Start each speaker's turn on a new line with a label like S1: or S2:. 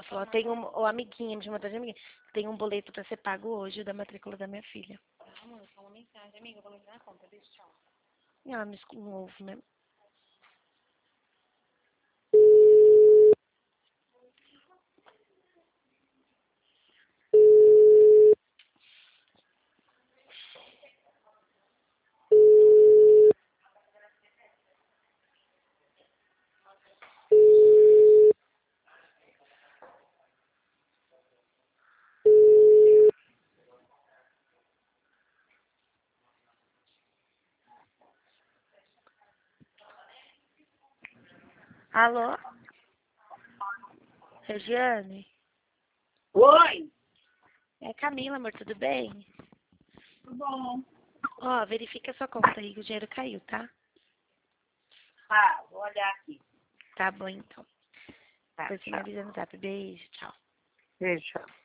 S1: falou, ó, tem o amiguinha, me chamou de amiguinha, tem um boleto pra ser pago hoje da matrícula da minha filha.
S2: Ah, mano, só uma mensagem. Amiga, eu vou entrar na conta. Beijo, tchau.
S1: E ela não ouve mesmo. Alô? Regiane?
S3: Oi,
S1: É Camila, amor, tudo bem?
S3: tudo bom?
S1: Ó, verifica a sua conta aí que o dinheiro caiu, tá?
S3: Ah, vou olhar aqui.
S1: Tá bom, então.
S3: Tá,
S1: Depois você me
S3: tchau.
S1: avisa no zap. Beijo, tchau.
S3: Beijo, tchau.